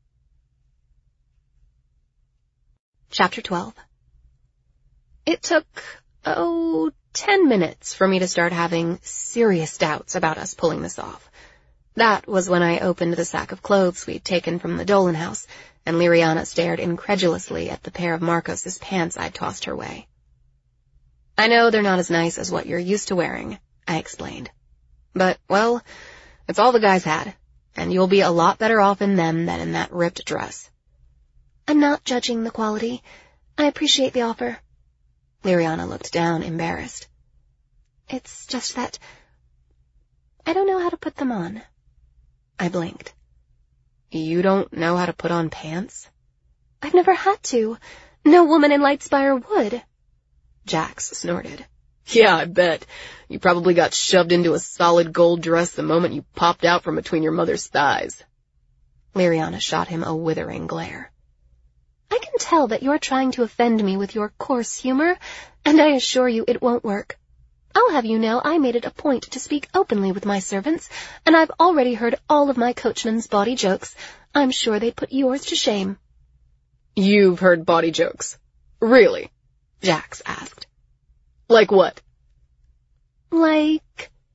Chapter twelve. It took, oh, ten minutes for me to start having serious doubts about us pulling this off. That was when I opened the sack of clothes we'd taken from the Dolan house, and Liriana stared incredulously at the pair of Marcos's pants I'd tossed her way. I know they're not as nice as what you're used to wearing, I explained. But, well, it's all the guys had, and you'll be a lot better off in them than in that ripped dress. I'm not judging the quality. I appreciate the offer. Liriana looked down, embarrassed. It's just that I don't know how to put them on. I blinked. You don't know how to put on pants? I've never had to. No woman in Lightspire would. Jax snorted. Yeah, I bet. You probably got shoved into a solid gold dress the moment you popped out from between your mother's thighs. Liriana shot him a withering glare. I can tell that you're trying to offend me with your coarse humor, and I assure you it won't work. I'll have you know I made it a point to speak openly with my servants, and I've already heard all of my coachman's bawdy jokes. I'm sure they'd put yours to shame. You've heard bawdy jokes? Really? Jax asked. Like what? Like,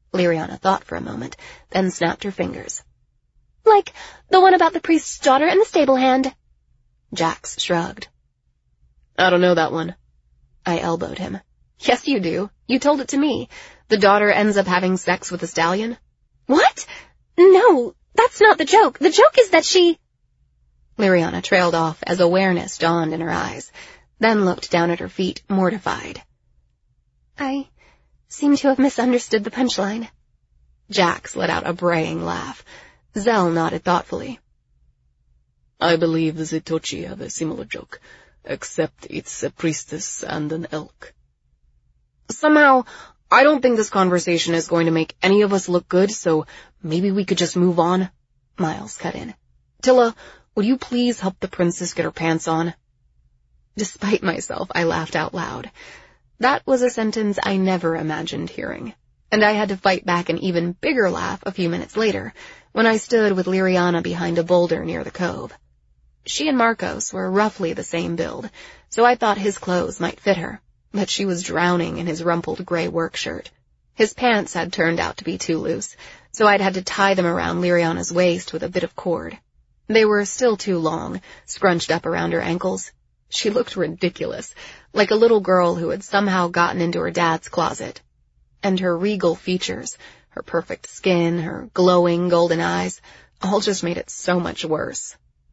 Liriana thought for a moment, then snapped her fingers. Like the one about the priest's daughter and the stable hand. Jax shrugged. I don't know that one. I elbowed him. Yes, you do. You told it to me. The daughter ends up having sex with the stallion. What? No, that's not the joke. The joke is that she... Liriana trailed off as awareness dawned in her eyes, then looked down at her feet, mortified. I seem to have misunderstood the punchline. Jax let out a braying laugh. Zell nodded thoughtfully. I believe the Zetochi have a similar joke, except it's a priestess and an elk. Somehow, I don't think this conversation is going to make any of us look good, so maybe we could just move on, Miles cut in. Tilla, would you please help the princess get her pants on? Despite myself, I laughed out loud. That was a sentence I never imagined hearing, and I had to fight back an even bigger laugh a few minutes later, when I stood with Liriana behind a boulder near the cove. She and Marcos were roughly the same build, so I thought his clothes might fit her, but she was drowning in his rumpled gray work shirt. His pants had turned out to be too loose, so I'd had to tie them around Liriana's waist with a bit of cord. They were still too long, scrunched up around her ankles. She looked ridiculous, like a little girl who had somehow gotten into her dad's closet. And her regal features, her perfect skin, her glowing golden eyes, all just made it so much worse.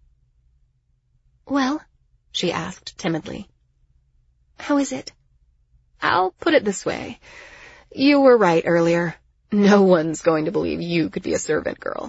Well, she asked timidly. How is it? I'll put it this way. You were right earlier. No one's going to believe you could be a servant girl.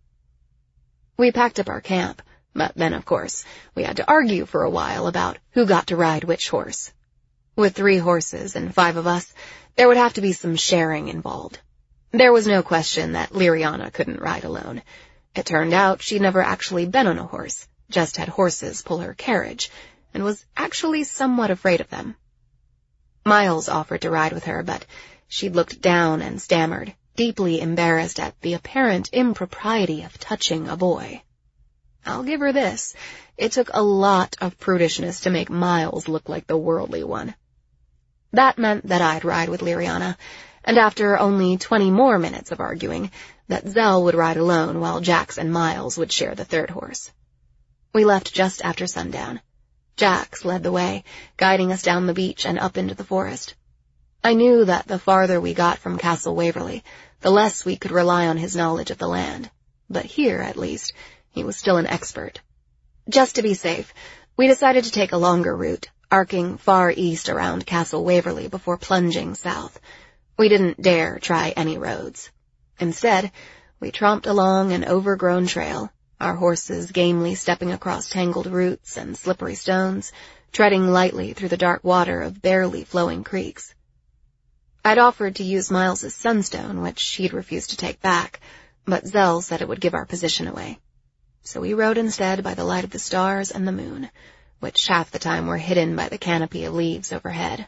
We packed up our camp, but then, of course, we had to argue for a while about who got to ride which horse. With three horses and five of us, there would have to be some sharing involved. There was no question that Liriana couldn't ride alone. It turned out she'd never actually been on a horse, just had horses pull her carriage, and was actually somewhat afraid of them. Miles offered to ride with her, but she looked down and stammered, deeply embarrassed at the apparent impropriety of touching a boy. I'll give her this. It took a lot of prudishness to make Miles look like the worldly one. That meant that I'd ride with Liriana, and after only twenty more minutes of arguing, that Zell would ride alone while Jax and Miles would share the third horse. We left just after sundown. Jax led the way, guiding us down the beach and up into the forest. I knew that the farther we got from Castle Waverly, the less we could rely on his knowledge of the land, but here, at least, he was still an expert. Just to be safe, we decided to take a longer route, arcing far east around Castle Waverly before plunging south. We didn't dare try any roads. Instead, we tromped along an overgrown trail, our horses gamely stepping across tangled roots and slippery stones, treading lightly through the dark water of barely flowing creeks. I'd offered to use Miles's sunstone, which he'd refused to take back, but Zell said it would give our position away. So we rode instead by the light of the stars and the moon, which half the time were hidden by the canopy of leaves overhead.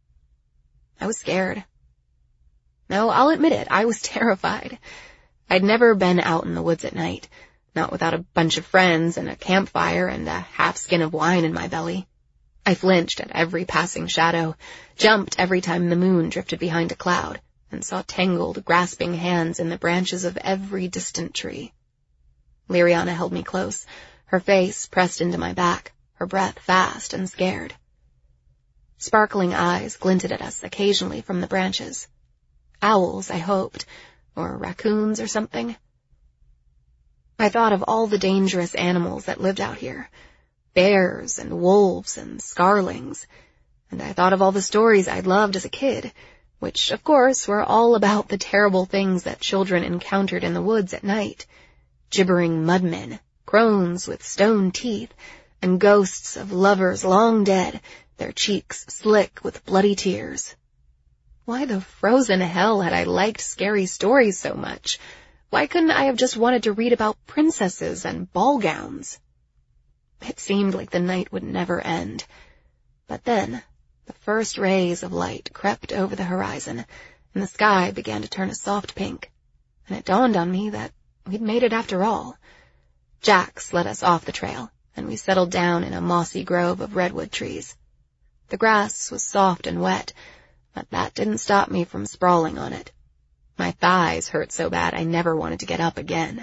I was scared. No, I'll admit it, I was terrified. I'd never been out in the woods at night, not without a bunch of friends and a campfire and a half skin of wine in my belly. I flinched at every passing shadow, jumped every time the moon drifted behind a cloud, and saw tangled, grasping hands in the branches of every distant tree. Liriana held me close, her face pressed into my back, her breath fast and scared. Sparkling eyes glinted at us occasionally from the branches. Owls, I hoped, or raccoons or something. I thought of all the dangerous animals that lived out here, bears and wolves and scarlings, and I thought of all the stories I'd loved as a kid, which, of course, were all about the terrible things that children encountered in the woods at night. Gibbering mudmen, crones with stone teeth, and ghosts of lovers long dead, their cheeks slick with bloody tears. Why the frozen hell had I liked scary stories so much? Why couldn't I have just wanted to read about princesses and ball gowns? It seemed like the night would never end. But then, the first rays of light crept over the horizon, and the sky began to turn a soft pink, and it dawned on me that we'd made it after all. Jax led us off the trail, and we settled down in a mossy grove of redwood trees. The grass was soft and wet, but that didn't stop me from sprawling on it. My thighs hurt so bad I never wanted to get up again.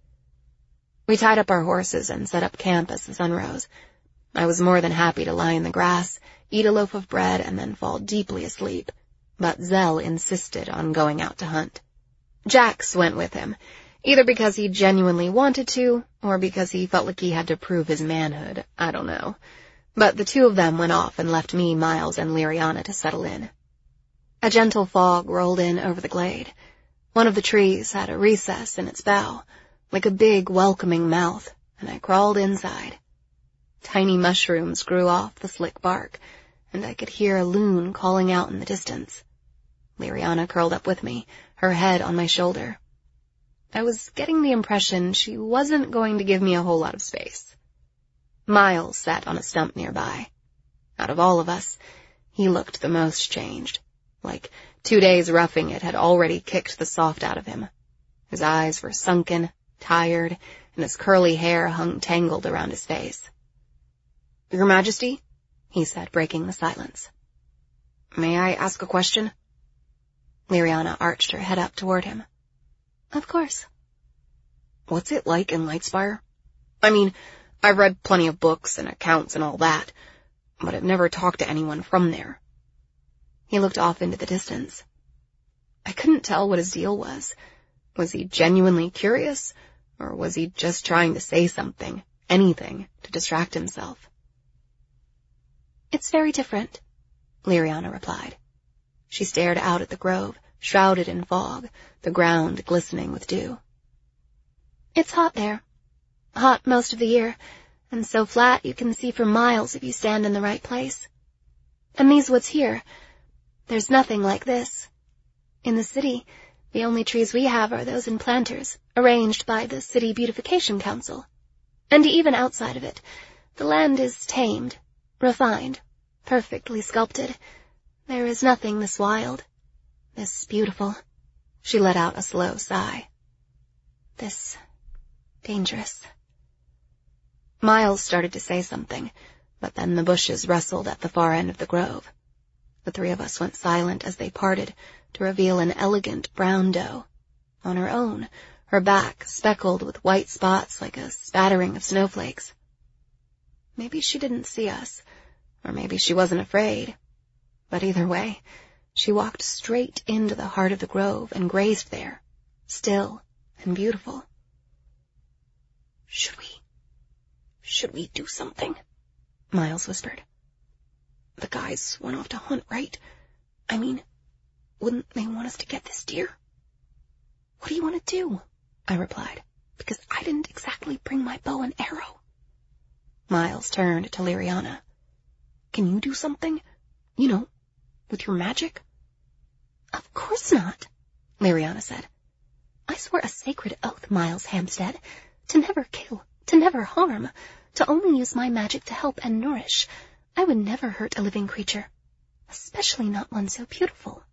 We tied up our horses and set up camp as the sun rose. I was more than happy to lie in the grass, eat a loaf of bread, and then fall deeply asleep, but Zell insisted on going out to hunt. Jax went with him, either because he genuinely wanted to, or because he felt like he had to prove his manhood, I don't know. But the two of them went off and left me, Miles, and Liriana to settle in. A gentle fog rolled in over the glade. One of the trees had a recess in its bough, like a big, welcoming mouth, and I crawled inside. Tiny mushrooms grew off the slick bark, and I could hear a loon calling out in the distance. Liriana curled up with me, her head on my shoulder. I was getting the impression she wasn't going to give me a whole lot of space. Miles sat on a stump nearby. Out of all of us, he looked the most changed, like two days roughing it had already kicked the soft out of him. His eyes were sunken, tired, and his curly hair hung tangled around his face. "Your Majesty," he said, breaking the silence. "May I ask a question?" Liriana arched her head up toward him. "Of course." "What's it like in Lightspire? I mean, I've read plenty of books and accounts and all that, but I've never talked to anyone from there." He looked off into the distance. I couldn't tell what his deal was. Was he genuinely curious, or was he just trying to say something, anything, to distract himself? "It's very different," Liriana replied. She stared out at the grove, shrouded in fog, the ground glistening with dew. "It's hot there. Hot most of the year, and so flat you can see for miles if you stand in the right place. And these woods here, there's nothing like this. In the city, the only trees we have are those in planters, arranged by the City Beautification Council. And even outside of it, the land is tamed, refined, perfectly sculpted. There is nothing this wild, this beautiful." She let out a slow sigh. "This dangerous." Miles started to say something, but then the bushes rustled at the far end of the grove. The three of us went silent as they parted to reveal an elegant brown doe. On her own, her back speckled with white spots like a spattering of snowflakes. Maybe she didn't see us, or maybe she wasn't afraid. But either way, she walked straight into the heart of the grove and grazed there, still and beautiful. "Should we, should we do something?" Miles whispered. "The guys went off to hunt, right? I mean, wouldn't they want us to get this deer?" "What do you want to do?" I replied, because I didn't exactly bring my bow and arrow. Miles turned to Liriana. "Can you do something? You know, with your magic?" "Of course not," Liriana said. "I swore a sacred oath, Miles Hampstead, to never kill, to never harm, to only use my magic to help and nourish. I would never hurt a living creature, especially not one so beautiful."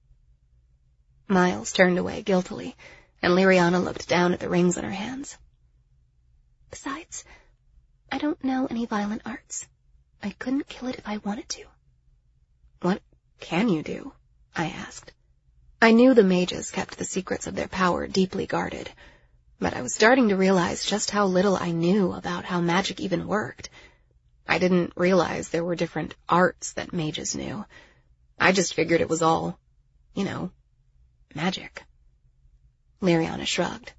Miles turned away guiltily, and Liriana looked down at the rings on her hands. "Besides, I don't know any violent arts. I couldn't kill it if I wanted to." "What can you do?" I asked. I knew the mages kept the secrets of their power deeply guarded, but I was starting to realize just how little I knew about how magic even worked. I didn't realize there were different arts that mages knew. I just figured it was all, you know, magic. Liriana shrugged.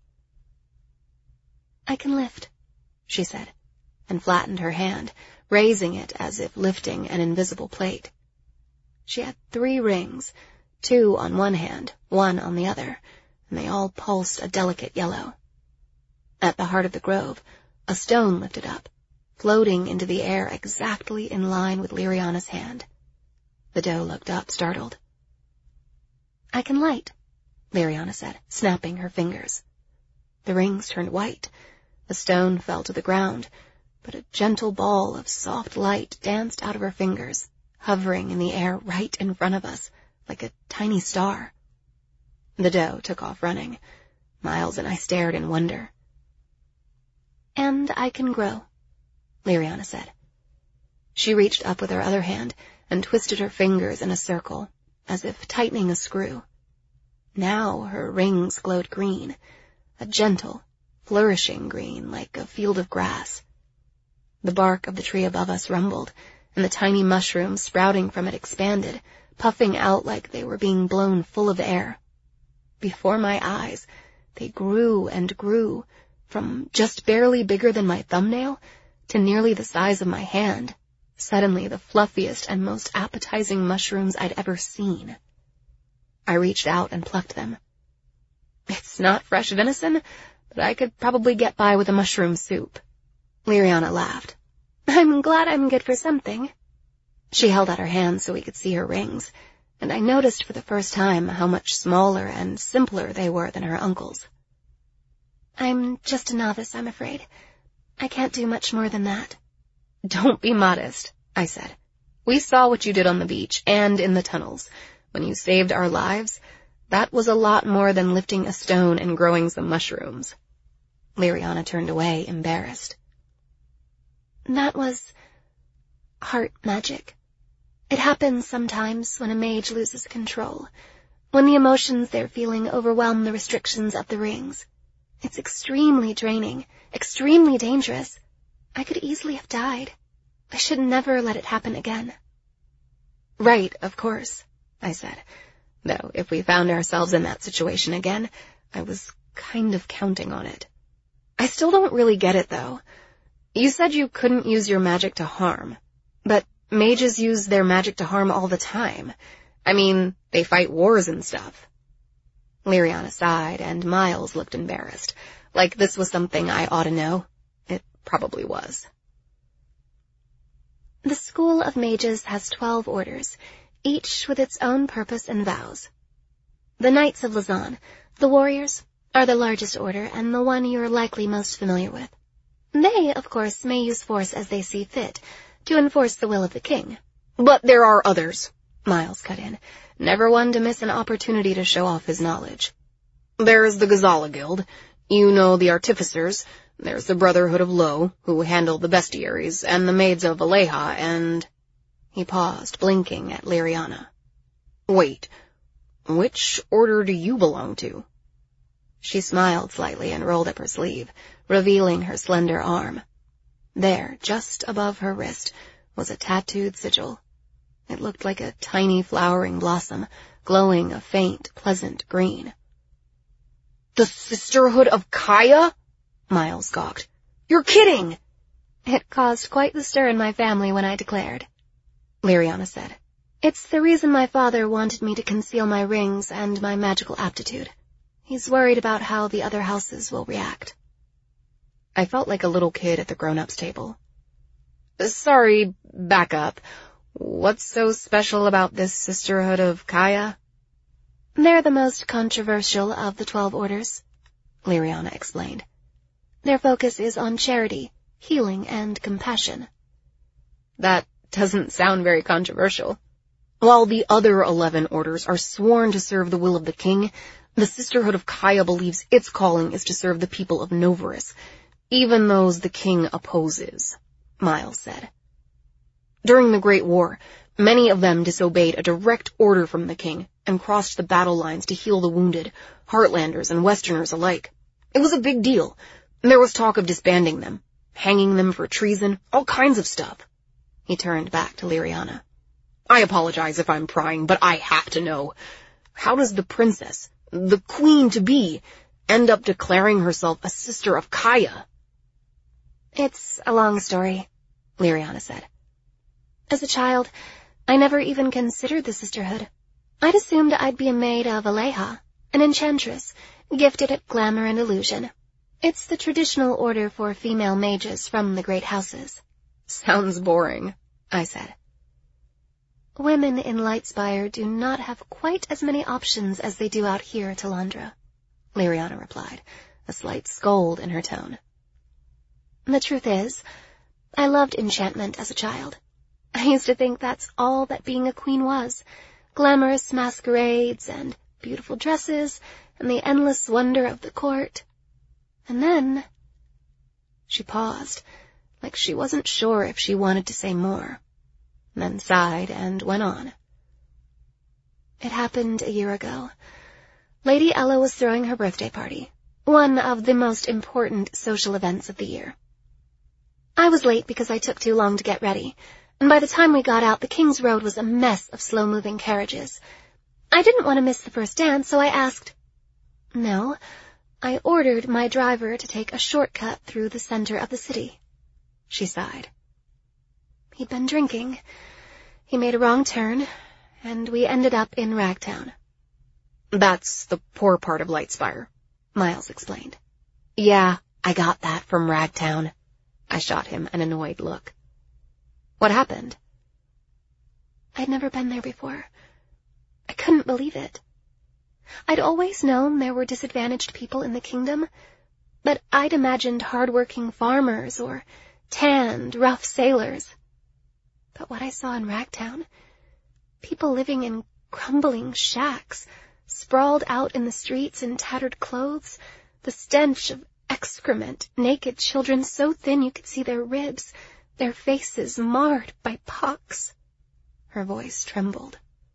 "I can lift," she said, and flattened her hand, raising it as if lifting an invisible plate. She had three rings, two on one hand, one on the other, and they all pulsed a delicate yellow. At the heart of the grove, a stone lifted up, floating into the air exactly in line with Liriana's hand. The doe looked up, startled. "I can light," Liriana said, snapping her fingers. The rings turned white. The stone fell to the ground, but a gentle ball of soft light danced out of her fingers, hovering in the air right in front of us, like a tiny star. The doe took off running. Miles and I stared in wonder. "And I can grow," Liriana said. She reached up with her other hand and twisted her fingers in a circle, as if tightening a screw. Now her rings glowed green, a gentle, flourishing green like a field of grass. The bark of the tree above us rumbled, and the tiny mushrooms sprouting from it expanded, puffing out like they were being blown full of air. Before my eyes, they grew and grew, from just barely bigger than my thumbnail to nearly the size of my hand, suddenly the fluffiest and most appetizing mushrooms I'd ever seen. I reached out and plucked them. It's not fresh venison, but I could probably get by with a mushroom soup. Liriana laughed. I'm glad I'm good for something. She held out her hands so we could see her rings, and I noticed for the first time how much smaller and simpler they were than her uncle's. I'm just a novice, I'm afraid. I can't do much more than that. Don't be modest, I said. We saw what you did on the beach and in the tunnels. When you saved our lives, that was a lot more than lifting a stone and growing some mushrooms. Liriana turned away, embarrassed. That was heart magic. It happens sometimes when a mage loses control, when the emotions they're feeling overwhelm the restrictions of the rings. It's extremely draining, extremely dangerous. I could easily have died. I should never let it happen again. Right, of course, I said, though if we found ourselves in that situation again, I was kind of counting on it. I still don't really get it, though. You said you couldn't use your magic to harm, but mages use their magic to harm all the time. I mean, they fight wars and stuff. Liriana sighed, and Miles looked embarrassed, like this was something I ought to know. It probably was. The School of Mages has twelve orders, each with its own purpose and vows. The Knights of Lazan, the warriors, are the largest order and the one you're likely most familiar with. They, of course, may use force as they see fit, to enforce the will of the king. But there are others, Miles cut in, never one to miss an opportunity to show off his knowledge. There's the Ghazala Guild, you know the Artificers, there's the Brotherhood of Lo, who handle the bestiaries, and the Maids of Aleha, and... He paused, blinking at Liriana. Wait, which order do you belong to? She smiled slightly and rolled up her sleeve, revealing her slender arm. There, just above her wrist, was a tattooed sigil. It looked like a tiny flowering blossom, glowing a faint, pleasant green. The Sisterhood of Kaya? Miles gawked. You're kidding! It caused quite the stir in my family when I declared, Liriana said. It's the reason my father wanted me to conceal my rings and my magical aptitude. He's worried about how the other houses will react. I felt like a little kid at the grown-ups table. Sorry, back up. What's so special about this Sisterhood of Kaya? They're the most controversial of the twelve orders, Liriana explained. Their focus is on charity, healing, and compassion. That doesn't sound very controversial. While the other eleven orders are sworn to serve the will of the king, the Sisterhood of Kaya believes its calling is to serve the people of Novaris, even those the king opposes, Miles said. During the Great War, many of them disobeyed a direct order from the king and crossed the battle lines to heal the wounded, Heartlanders and Westerners alike. It was a big deal. There was talk of disbanding them, hanging them for treason, all kinds of stuff. He turned back to Liriana. I apologize if I'm prying, but I have to know. How does the princess, the queen-to-be, end up declaring herself a sister of Kaya? It's a long story, Liriana said. As a child, I never even considered the sisterhood. I'd assumed I'd be a maid of Aleha, an enchantress, gifted at glamour and illusion. It's the traditional order for female mages from the great houses. Sounds boring, I said. Women in Lightspire do not have quite as many options as they do out here at Talandra, Liriana replied, a slight scold in her tone. The truth is, I loved enchantment as a child. I used to think that's all that being a queen was, glamorous masquerades and beautiful dresses and the endless wonder of the court. And then... She paused, like she wasn't sure if she wanted to say more, then sighed and went on. It happened a year ago. Lady Ella was throwing her birthday party, one of the most important social events of the year. I was late because I took too long to get ready, and by the time we got out, the King's Road was a mess of slow-moving carriages. I didn't want to miss the first dance, so I asked. No, I ordered my driver to take a shortcut through the center of the city. She sighed. He'd been drinking. He made a wrong turn, and we ended up in Ragtown. That's the poor part of Lightspire, Miles explained. Yeah, I got that from Ragtown. I shot him an annoyed look. What happened? I'd never been there before. I couldn't believe it. I'd always known there were disadvantaged people in the kingdom, but I'd imagined hard-working farmers or tanned, rough sailors. But what I saw in Ragtown, people living in crumbling shacks, sprawled out in the streets in tattered clothes, the stench of excrement, naked children so thin you could see their ribs, their faces marred by pox. Her voice trembled.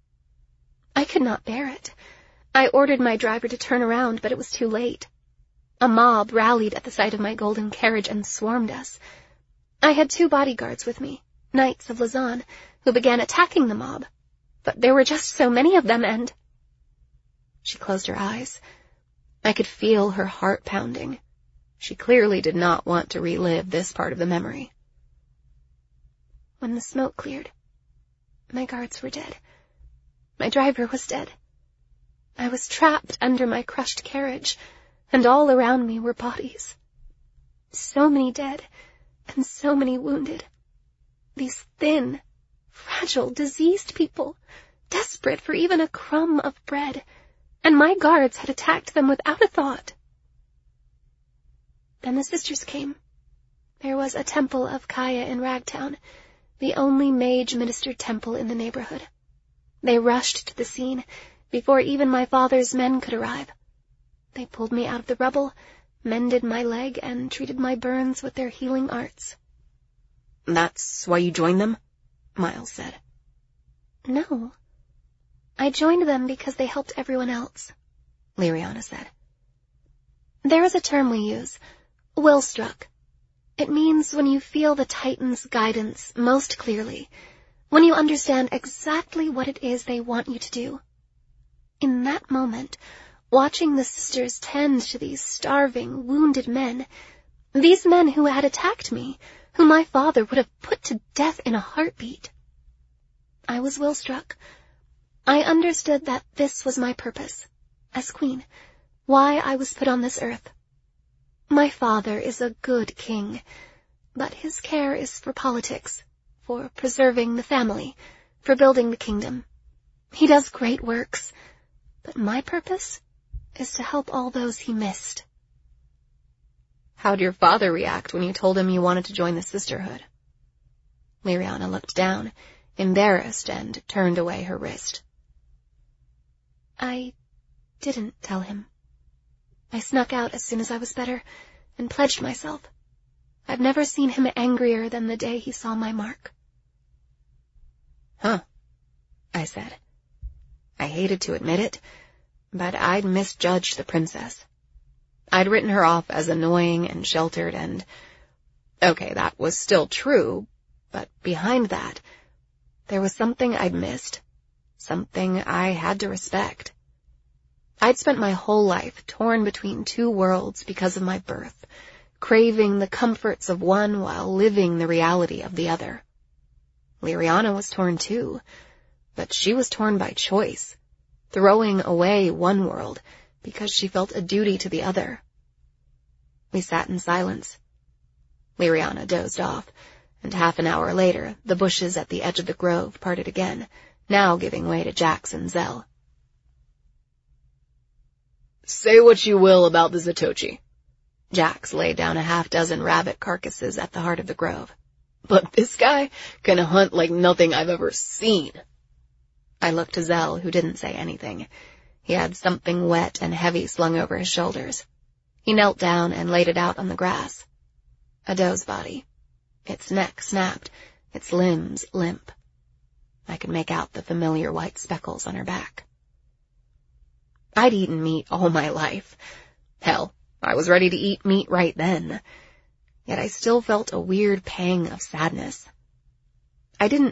I could not bear it. I ordered my driver to turn around, but it was too late. A mob rallied at the sight of my golden carriage and swarmed us. I had two bodyguards with me, Knights of Lausanne, who began attacking the mob, but there were just so many of them, and... She closed her eyes. I could feel her heart pounding. She clearly did not want to relive this part of the memory. When the smoke cleared, my guards were dead. My driver was dead. I was trapped under my crushed carriage, and all around me were bodies. So many dead, and so many wounded. These thin, fragile, diseased people, desperate for even a crumb of bread, and my guards had attacked them without a thought. Then the sisters came. There was a temple of Kaya in Ragtown, the only mage-ministered temple in the neighborhood. They rushed to the scene before even my father's men could arrive. They pulled me out of the rubble, mended my leg, and treated my burns with their healing arts. That's why you joined them? Miles said. No. I joined them because they helped everyone else, Liriana said. There is a term we use, will-struck. It means when you feel the Titan's guidance most clearly, when you understand exactly what it is they want you to do. In that moment, watching the sisters tend to these starving, wounded men, these men who had attacked me, whom my father would have put to death in a heartbeat. I was will-struck. I understood that this was my purpose, as queen, why I was put on this earth. My father is a good king, but his care is for politics, for preserving the family, for building the kingdom. He does great works, but my purpose is to help all those he missed. How'd your father react when you told him you wanted to join the sisterhood? Liriana looked down, embarrassed, and turned away her wrist. I didn't tell him. I snuck out as soon as I was better and pledged myself. I've never seen him angrier than the day he saw my mark. Huh, I said. I hated to admit it, but I'd misjudged the princess. I'd written her off as annoying and sheltered and... Okay, that was still true, but behind that, there was something I'd missed, something I had to respect. I'd spent my whole life torn between two worlds because of my birth, craving the comforts of one while living the reality of the other. Liriana was torn too, but she was torn by choice, throwing away one world because she felt a duty to the other. We sat in silence. Liriana dozed off, and half an hour later the bushes at the edge of the grove parted again, now giving way to Jax and Zell. Say what you will about the Zatoichi. Jax laid down a half-dozen rabbit carcasses at the heart of the grove. But this guy can hunt like nothing I've ever seen. I looked to Zell, who didn't say anything. He had something wet and heavy slung over his shoulders. He knelt down and laid it out on the grass. A doe's body. Its neck snapped, its limbs limp. I could make out the familiar white speckles on her back. I'd eaten meat all my life. Hell, I was ready to eat meat right then. Yet I still felt a weird pang of sadness. I didn't